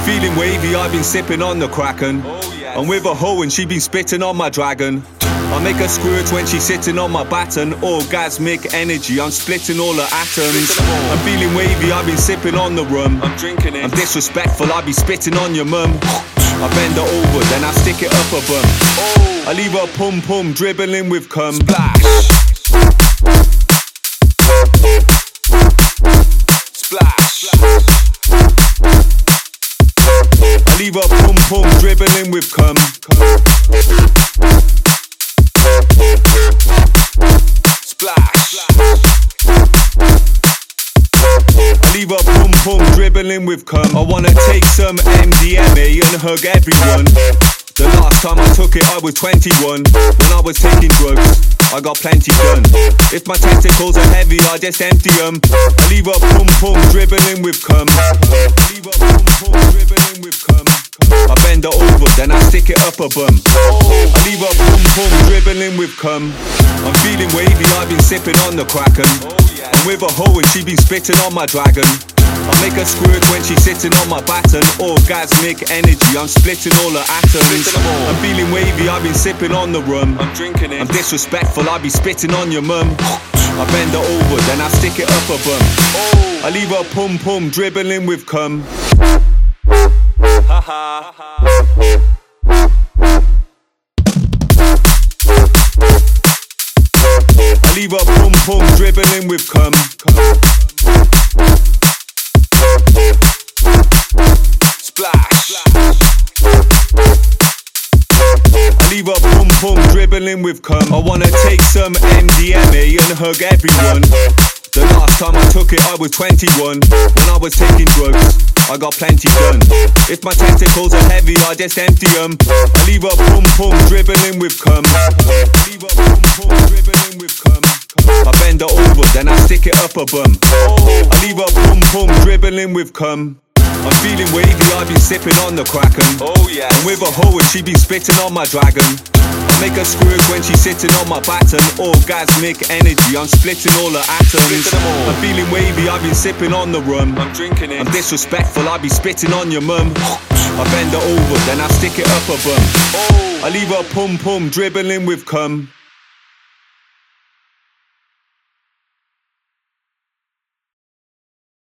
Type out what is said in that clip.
feeling wavy, I've been sipping on the Kraken. I'm with a hoe and she been spitting on my dragon. I make her squirt when she's sitting on my baton. Orgasmic energy, I'm splitting all her atoms. I'm feeling wavy, I've been sipping on the rum. I'm drinking it. I'm disrespectful, I be spitting on your mum. I bend her over, then I stick it up her bum. I leave her pum pum dribbling with cum. Splash. Splash. I leave her pum pum dribbling with cum. Splash. I leave her pum pum dribbling with cum. I wanna take some MDMA and hug everyone. The last time I took it I was 21. When I was taking drugs I got plenty done. If my testicles are heavy I just empty them. I leave her pum pum dribbling with cum. I leave her pum pum dribbling with cum. I bend her over, then I stick it up her bum. I leave her pum pum dribbling with cum. I'm feeling wavy, I've been sipping on the Kraken. I'm with a hoe and she been spitting on my dragon. I make her squirt when she's sitting on my baton. Orgasmic energy, I'm splitting all her atoms. I'm feeling wavy, I've been sipping on the rum. I'm drinking it. I'm disrespectful, I be spitting on your mum. I bend her over, then I stick it up her bum. I leave her pum pum dribbling with cum. I leave her pum pum dribbling with cum. Splash. I leave her pum pum dribbling with cum. I wanna take some MDMA and hug everyone. The last time I took it I was 21. When I was taking drugs I got plenty done. If my testicles are heavy I just empty them. I leave her pum pum dribbling with cum. I leave her pum pum dribbling with cum. I bend her over, then I stick it up her bum. I leave her pum pum dribbling with cum. I'm feeling wavy, I've been sipping on the Kraken. I'm with a hoe and she been spitting on my dragon. I make her squirt when she's sitting on my baton. Orgasmic energy, I'm splitting all her atoms. I'm feeling wavy, I've been sipping on the rum. I'm drinking it. I'm disrespectful, I be spitting on your mum. I bend her over, then I stick it up her bum. I leave her pum pum dribbling with cum.